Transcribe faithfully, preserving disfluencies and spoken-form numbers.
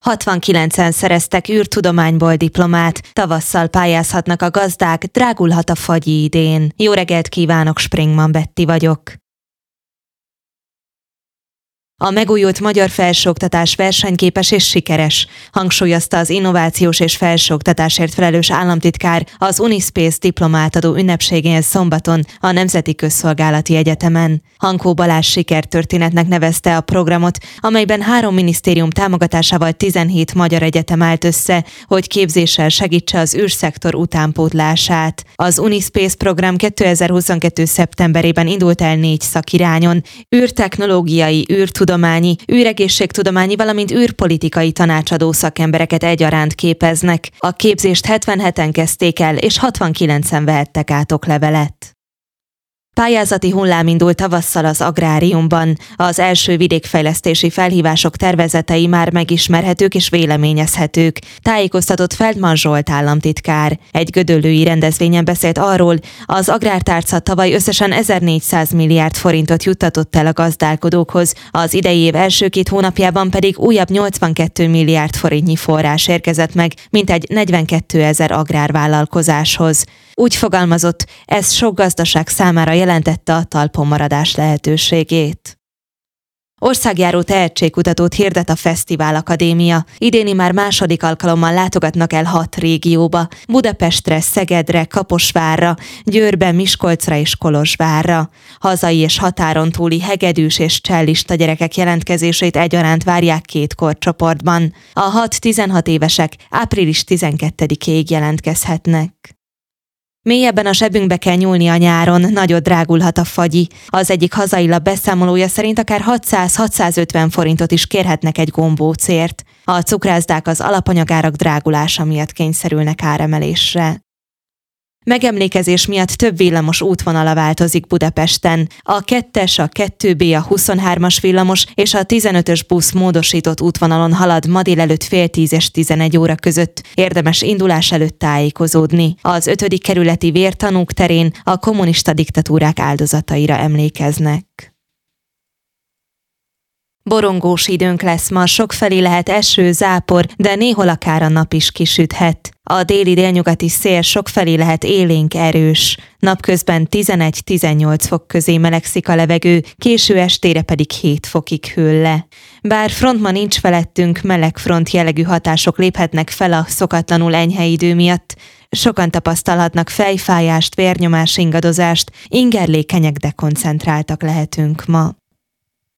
hatvankilencen szereztek űrtudományból diplomát, tavasszal pályázhatnak a gazdák, drágulhat a fagyi idén. Jó reggelt kívánok, Springman Betti vagyok. A megújult magyar felsőoktatás versenyképes és sikeres, hangsúlyozta az innovációs és felsőoktatásért felelős államtitkár az Unispace diplomátadó ünnepségén szombaton a Nemzeti Közszolgálati Egyetemen. Hankó Balázs sikertörténetnek nevezte a programot, amelyben három minisztérium támogatásával tizenhét magyar egyetem állt össze, hogy képzéssel segítse az űrszektor utánpótlását. Az Unispace program kétezer-huszonkettő. szeptemberében indult el négy szakirányon: űrtechnológiai, űrtudományi, tudományi, űregészségtudományi, valamint űrpolitikai tanácsadó szakembereket egyaránt képeznek. A képzést hetvenheten kezdték el, és hatvankilencen vehettek át oklevelet. Pályázati hullám indult tavasszal az agráriumban. Az első vidékfejlesztési felhívások tervezetei már megismerhetők és véleményezhetők, tájékoztatott Feldman Zsolt államtitkár. Egy gödöllői rendezvényen beszélt arról, az agrártárca tavaly összesen ezernégyszáz milliárd forintot juttatott el a gazdálkodókhoz, az idei év első két hónapjában pedig újabb nyolcvankét milliárd forintnyi forrás érkezett meg, mintegy negyvenkétezer agrárvállalkozáshoz. Úgy fogalmazott, ez sok gazdaság számára jelentette a talpon maradás lehetőségét. Országjáró tehetségkutatót hirdet a Fesztivál Akadémia. Idéni már második alkalommal látogatnak el hat régióba: Budapestre, Szegedre, Kaposvárra, Győrbe, Miskolcra és Kolozsvárra. Hazai és határon túli hegedűs és csellista gyerekek jelentkezését egyaránt várják két korcsoportban. A hat-tizenhat évesek április tizenkettedikéig jelentkezhetnek. Mélyebben a zsebünkbe kell nyúlni a nyáron, nagyot drágulhat a fagyi. Az egyik hazai lap beszámolója szerint akár hatszáz-hatszázötven forintot is kérhetnek egy gombócért. A cukrászdák az alapanyagárak drágulása miatt kényszerülnek áremelésre. Megemlékezés miatt több villamos útvonala változik Budapesten. A kettes, a kettő bé, a huszonhármas villamos és a tizenötös busz módosított útvonalon halad ma délelőtt fél tíz és tizenegy óra között. Érdemes indulás előtt tájékozódni. Az ötödik kerületi vértanúk terén a kommunista diktatúrák áldozataira emlékeznek. Borongós időnk lesz ma, sokfelé lehet eső, zápor, de néhol akár a nap is kisüthet. A déli-délnyugati szél sokfelé lehet élénk, erős. Napközben tizenegy-tizennyolc fok közé melegszik a levegő, késő estére pedig hét fokig hűl le. Bár front ma nincs felettünk, meleg front jellegű hatások léphetnek fel a szokatlanul enyhe idő miatt. Sokan tapasztalhatnak fejfájást, vérnyomás ingadozást, ingerlékenyek, de koncentráltak lehetünk ma.